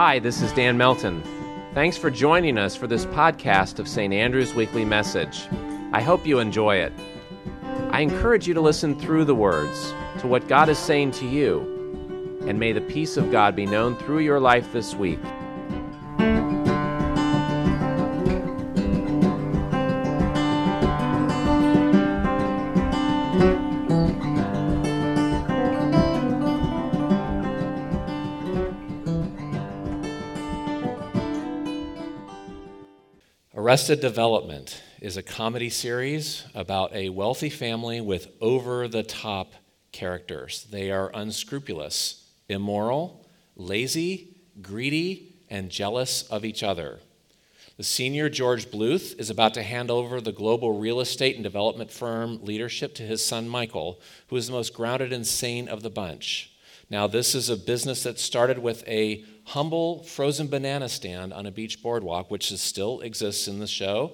Hi, this is Dan Melton. Thanks for joining us for this podcast of St. Andrew's Weekly Message. I hope you enjoy it. I encourage you to listen through the words to what God is saying to you, and may the peace of God be known through your life this week. Arrested Development is a comedy series about a wealthy family with over-the-top characters. They are unscrupulous, immoral, lazy, greedy, and jealous of each other. The senior, George Bluth, is about to hand over the global real estate and development firm leadership to his son, Michael, who is the most grounded and sane of the bunch. Now, this is a business that started with a humble frozen banana stand on a beach boardwalk, which still exists in the show.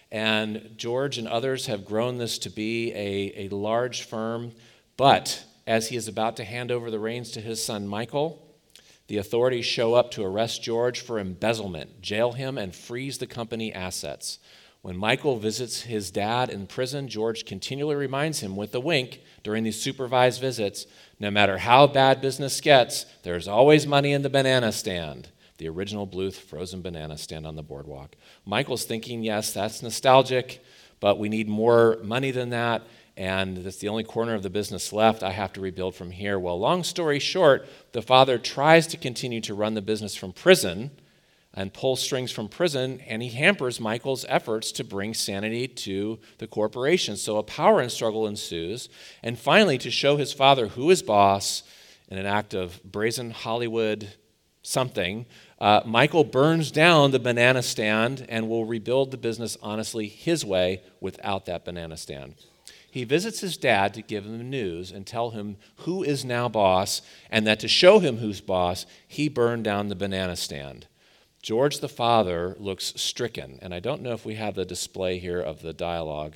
And George and others have grown this to be a large firm. But as he is about to hand over the reins to his son, Michael, the authorities show up to arrest George for embezzlement, jail him, and freeze the company assets. When Michael visits his dad in prison, George continually reminds him with a wink during these supervised visits, no matter how bad business gets, there's always money in the banana stand, the original Bluth frozen banana stand on the boardwalk. Michael's thinking, yes, that's nostalgic, but we need more money than that, and that's the only corner of the business left. I have to rebuild from here. Well, long story short, the father tries to continue to run the business from prison and pull strings from prison, and he hampers Michael's efforts to bring sanity to the corporation. So a power struggle ensues, and finally, to show his father who is boss, in an act of brazen Hollywood something, Michael burns down the banana stand and will rebuild the business honestly his way without that banana stand. He visits his dad to give him the news and tell him who is now boss, and that to show him who's boss, he burned down the banana stand. George the father looks stricken, and I don't know if we have the display here of the dialogue.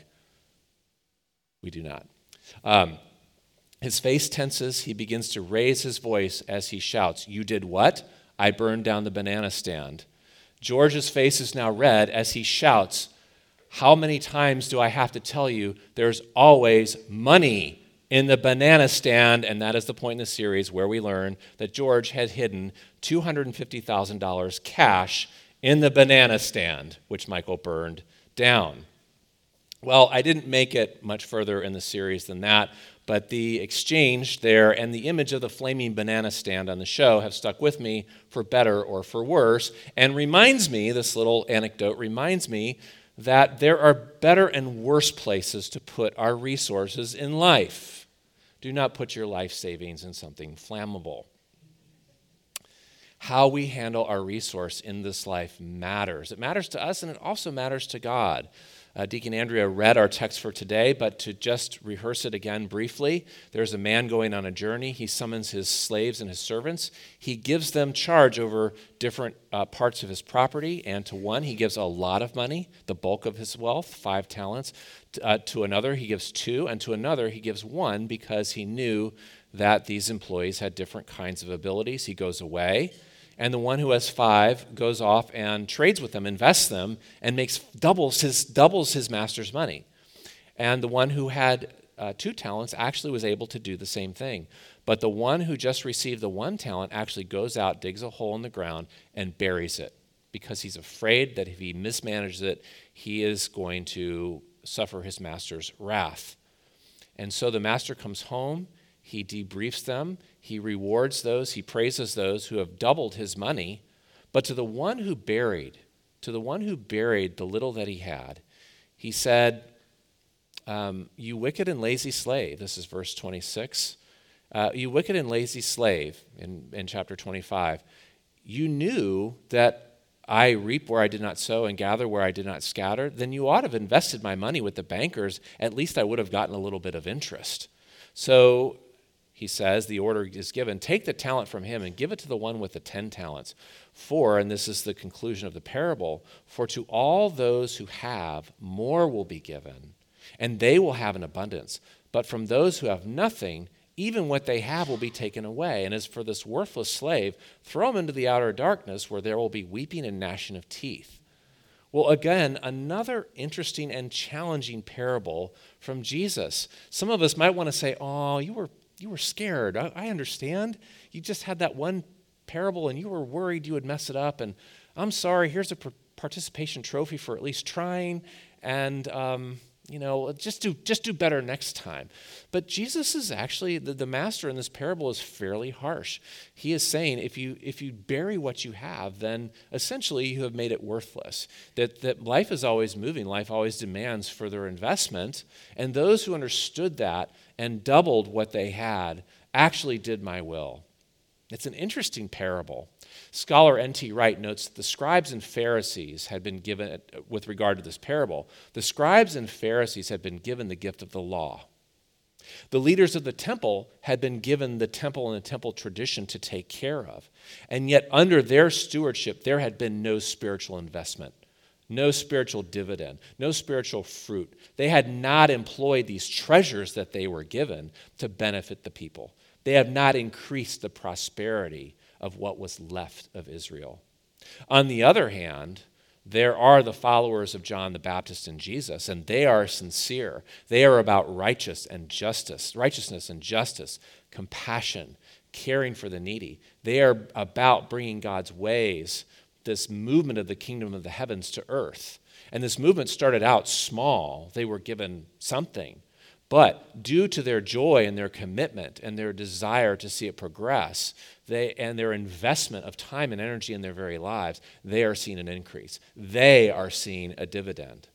We do not. His face tenses. He begins to raise his voice as he shouts, "You did what? I burned down the banana stand." George's face is now red as he shouts, "How many times do I have to tell you there's always money in the banana stand?" And that is the point in the series where we learn that George had hidden $250,000 cash in the banana stand, which Michael burned down. Well, I didn't make it much further in the series than that, but the exchange there and the image of the flaming banana stand on the show have stuck with me for better or for worse, and reminds me, this little anecdote reminds me, that there are better and worse places to put our resources in life. Do not put your life savings in something flammable. How we handle our resource in this life matters. It matters to us, and it also matters to God. Deacon Andrea read our text for today, but to just rehearse it again briefly, there's a man going on a journey. He summons his slaves and his servants. He gives them charge over different parts of his property, and to one he gives a lot of money, the bulk of his wealth, 5 talents. To another he gives 2, and to another he gives 1 because he knew that these employees had different kinds of abilities. He goes away. And the one who has 5 goes off and trades with them, invests them, and doubles his master's money. And the one who had 2 talents actually was able to do the same thing. But the one who just received the 1 talent actually goes out, digs a hole in the ground, and buries it because he's afraid that if he mismanages it, he is going to suffer his master's wrath. And so the master comes home. He debriefs them, he rewards those, he praises those who have doubled his money. But to the one who buried the little that he had, he said, "You wicked and lazy slave," this is verse 26, "you wicked and lazy slave," in chapter 25, "you knew that I reap where I did not sow and gather where I did not scatter. Then you ought to have invested my money with the bankers. At least I would have gotten a little bit of interest." So he says, the order is given, "Take the talent from him and give it to the one with the 10 talents. For," and this is the conclusion of the parable, "for to all those who have, more will be given, and they will have an abundance. But from those who have nothing, even what they have will be taken away. And as for this worthless slave, throw him into the outer darkness where there will be weeping and gnashing of teeth. Well, again, another interesting and challenging parable from Jesus. Some of us might want to say, oh, you were scared. I understand. You just had that one parable and you were worried you would mess it up. And I'm sorry, here's a participation trophy for at least trying. And, just do better next time. But Jesus is actually, the master in this parable is fairly harsh. He is saying if you bury what you have, then essentially you have made it worthless. That life is always moving, life always demands further investment. And those who understood that and doubled what they had actually did my will. It's an interesting parable. Scholar N.T. Wright notes that the scribes and Pharisees had been given, with regard to this parable, the scribes and Pharisees had been given the gift of the law. The leaders of the temple had been given the temple and the temple tradition to take care of. And yet under their stewardship, there had been no spiritual investment, no spiritual dividend, no spiritual fruit. They had not employed these treasures that they were given to benefit the people. They have not increased the prosperity of what was left of Israel. On the other hand, there are the followers of John the Baptist and Jesus, and they are sincere. They are about righteousness and justice, compassion, caring for the needy. They are about bringing God's ways, this movement of the kingdom of the heavens to earth. And this movement started out small. They were given something. But due to their joy and their commitment and their desire to see it progress, and their investment of time and energy in their very lives, they are seeing an increase. They are seeing a dividend.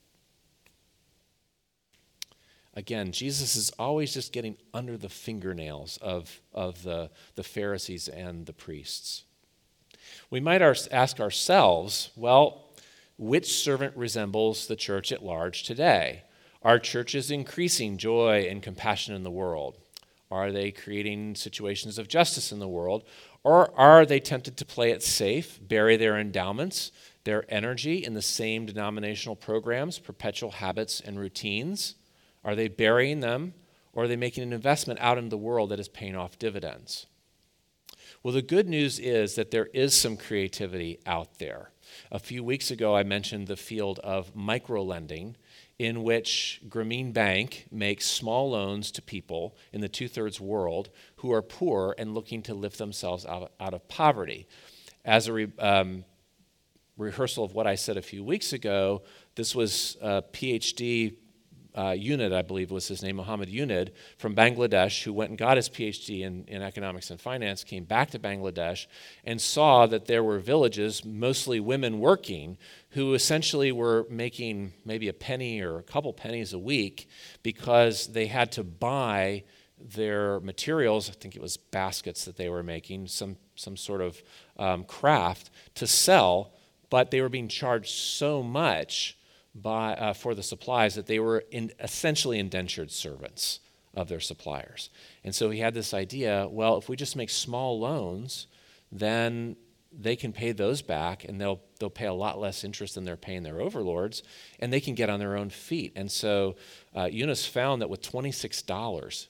Again, Jesus is always just getting under the fingernails of the Pharisees and the priests. We might ask ourselves, well, which servant resembles the church at large today? Are churches increasing joy and compassion in the world? Are they creating situations of justice in the world? Or are they tempted to play it safe, bury their endowments, their energy in the same denominational programs, perpetual habits, and routines? Are they burying them, or are they making an investment out into the world that is paying off dividends? Well, the good news is that there is some creativity out there. A few weeks ago, I mentioned the field of microlending, in which Grameen Bank makes small loans to people in the two-thirds world who are poor and looking to lift themselves out of poverty. As a rehearsal of what I said a few weeks ago, this was a PhD Unid, I believe was his name, Muhammad Unid, from Bangladesh, who went and got his PhD in economics and finance, came back to Bangladesh, and saw that there were villages, mostly women working, who essentially were making maybe a penny or a couple pennies a week because they had to buy their materials. I think it was baskets that they were making, some sort of craft to sell, but they were being charged so much for the supplies that they were essentially indentured servants of their suppliers. And so he had this idea, well, if we just make small loans, then they can pay those back, and they'll pay a lot less interest than they're paying their overlords, and they can get on their own feet. And so Yunus found that with $26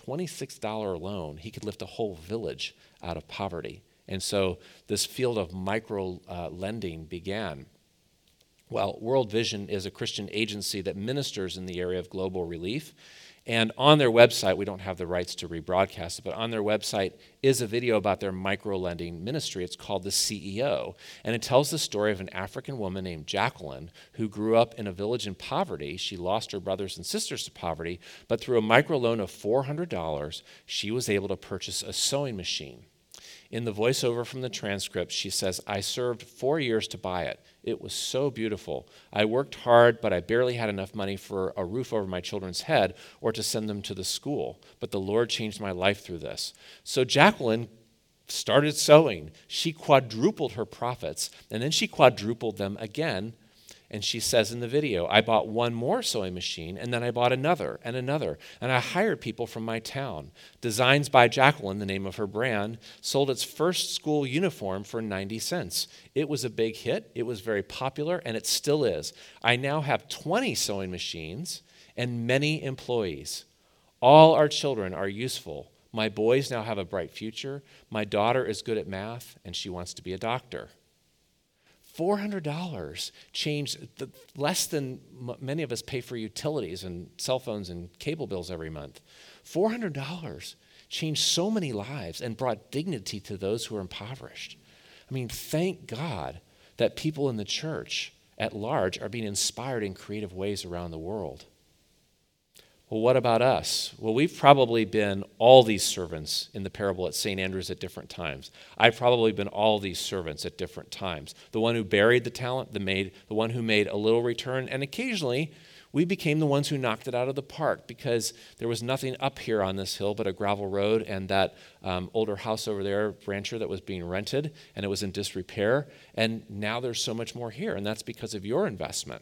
loan, he could lift a whole village out of poverty. And so this field of micro lending began. Well, World Vision is a Christian agency that ministers in the area of global relief. And on their website, we don't have the rights to rebroadcast it, but on their website is a video about their micro-lending ministry. It's called The CEO. And it tells the story of an African woman named Jacqueline who grew up in a village in poverty. She lost her brothers and sisters to poverty, but through a microloan of $400, she was able to purchase a sewing machine. In the voiceover from the transcript, she says, "I served 4 years to buy it. It was so beautiful. I worked hard, but I barely had enough money for a roof over my children's head or to send them to the school. But the Lord changed my life through this." So Jacqueline started sewing. She quadrupled her profits, and then she quadrupled them again. And she says in the video, "I bought one more sewing machine, and then I bought another, and I hired people from my town. Designs by Jacqueline, the name of her brand, sold its first school uniform for 90 cents. It was a big hit. It was very popular, and it still is. I now have 20 sewing machines and many employees. All our children are useful. My boys now have a bright future. My daughter is good at math, and she wants to be a doctor. $400 changed less than many of us pay for utilities and cell phones and cable bills every month. $400 changed so many lives and brought dignity to those who are impoverished. I mean, thank God that people in the church at large are being inspired in creative ways around the world. Well, what about us? Well, we've probably been all these servants in the parable at St. Andrews at different times. I've probably been all these servants at different times. The one who buried the talent, the one who made a little return, and occasionally we became the ones who knocked it out of the park because there was nothing up here on this hill but a gravel road and that older house over there, rancher, that was being rented, and it was in disrepair. And now there's so much more here, and that's because of your investment.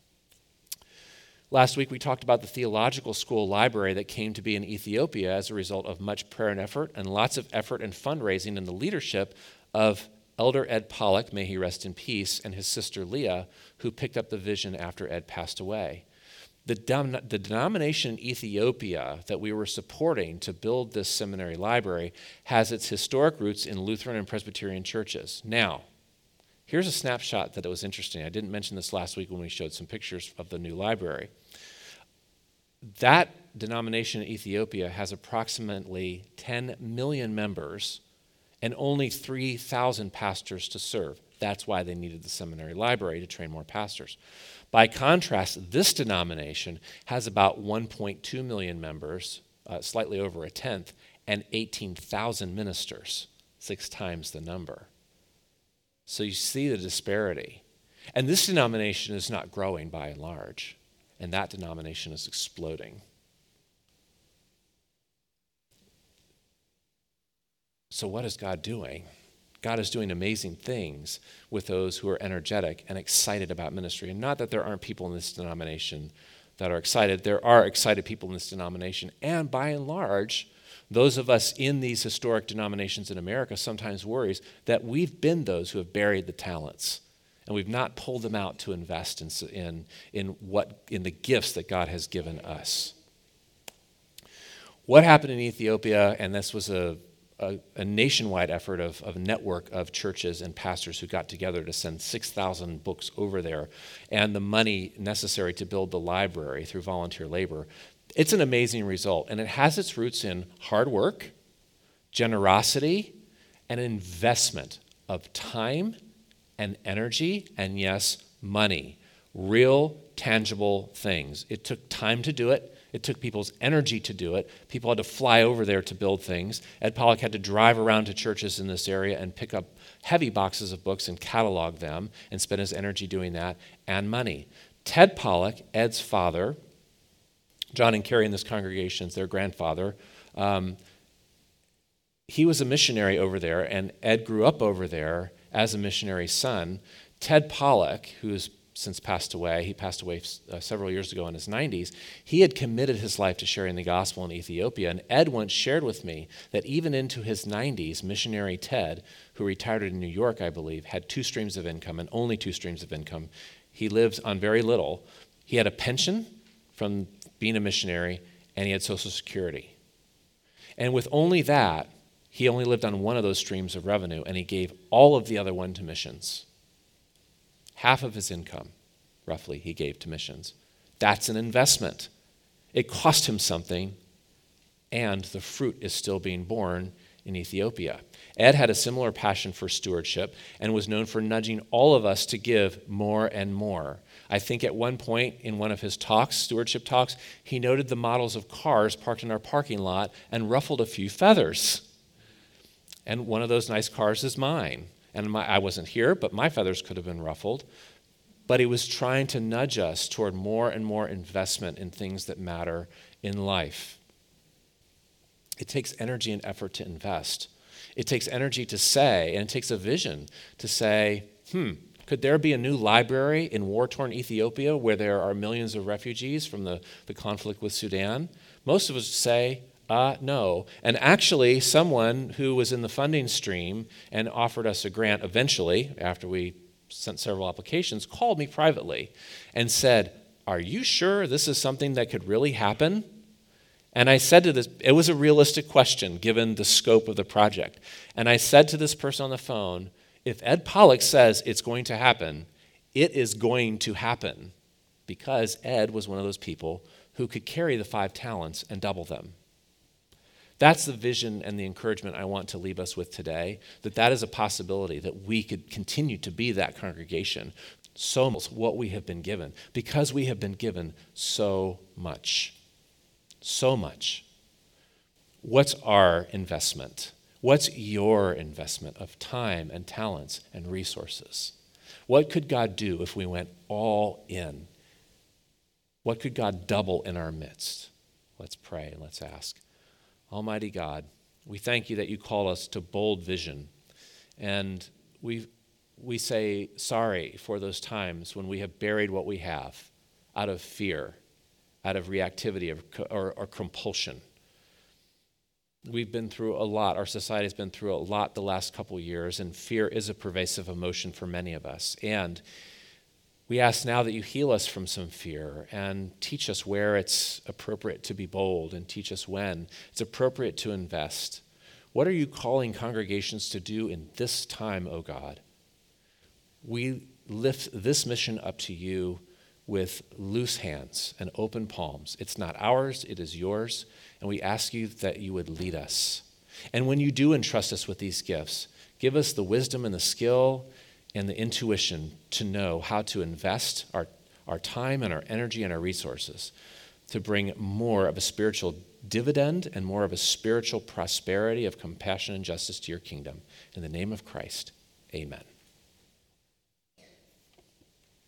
Last week we talked about the theological school library that came to be in Ethiopia as a result of much prayer and effort and lots of effort and fundraising in the leadership of Elder Ed Pollock, may he rest in peace, and his sister Leah, who picked up the vision after Ed passed away. The denomination in Ethiopia that we were supporting to build this seminary library has its historic roots in Lutheran and Presbyterian churches. Now, here's a snapshot that it was interesting. I didn't mention this last week when we showed some pictures of the new library. That denomination in Ethiopia has approximately 10 million members and only 3,000 pastors to serve. That's why they needed the seminary library to train more pastors. By contrast, this denomination has about 1.2 million members, slightly over a tenth, and 18,000 ministers, 6 times the number. So you see the disparity. And this denomination is not growing by and large, and that denomination is exploding. So what is God doing? God is doing amazing things with those who are energetic and excited about ministry. And not that there aren't people in this denomination that are excited. There are excited people in this denomination. And by and large, those of us in these historic denominations in America sometimes worries that we've been those who have buried the talents, and we've not pulled them out to invest in the gifts that God has given us. What happened in Ethiopia, and this was a nationwide effort of a network of churches and pastors who got together to send 6,000 books over there, and the money necessary to build the library through volunteer labor. It's an amazing result, and it has its roots in hard work, generosity, and investment of time and energy, and yes, money. Real, tangible things. It took time to do it. It took people's energy to do it. People had to fly over there to build things. Ed Pollock had to drive around to churches in this area and pick up heavy boxes of books and catalog them and spend his energy doing that, and money. Ted Pollock, Ed's father, John and Carrie in this congregation, their grandfather, he was a missionary over there, and Ed grew up over there as a missionary son. Ted Pollock, who's since passed away, he passed away several years ago in his 90s, he had committed his life to sharing the gospel in Ethiopia. And Ed once shared with me that even into his 90s, missionary Ted, who retired in New York, I believe, had 2 streams of income, and only 2 streams of income. He lived on very little. He had a pension from being a missionary, and he had Social Security. And with only that, he only lived on one of those streams of revenue, and he gave all of the other one to missions. Half of his income, roughly, he gave to missions. That's an investment. It cost him something, and the fruit is still being born in Ethiopia. Ed had a similar passion for stewardship and was known for nudging all of us to give more and more. I think at one point in one of his talks, stewardship talks, he noted the models of cars parked in our parking lot and ruffled a few feathers. And one of those nice cars is mine. And I wasn't here, but my feathers could have been ruffled. But he was trying to nudge us toward more and more investment in things that matter in life. It takes energy and effort to invest. It takes energy to say, and it takes a vision to say, could there be a new library in war-torn Ethiopia where there are millions of refugees from the conflict with Sudan? Most of us say, no. And actually, someone who was in the funding stream and offered us a grant eventually, after we sent several applications, called me privately and said, "Are you sure this is something that could really happen?" And I said to this, it was a realistic question given the scope of the project. And I said to this person on the phone, if Ed Pollock says it's going to happen, it is going to happen, because Ed was one of those people who could carry the 5 talents and double them. That's the vision and the encouragement I want to leave us with today, that is a possibility, that we could continue to be that congregation. So much what we have been given, because we have been given so much. So much. What's our investment? What's your investment of time and talents and resources? What could God do if we went all in? What could God double in our midst? Let's pray and let's ask. Almighty God, we thank you that you call us to bold vision. And we say sorry for those times when we have buried what we have out of fear, out of reactivity or compulsion. We've been through a lot. Our society has been through a lot the last couple years, and fear is a pervasive emotion for many of us. And we ask now that you heal us from some fear and teach us where it's appropriate to be bold, and teach us when it's appropriate to invest. What are you calling congregations to do in this time, O God? We lift this mission up to you with loose hands and open palms. It's not ours, it is yours, and we ask you that you would lead us. And when you do entrust us with these gifts, give us the wisdom and the skill and the intuition to know how to invest our time and our energy and our resources to bring more of a spiritual dividend and more of a spiritual prosperity of compassion and justice to your kingdom. In the name of Christ, amen.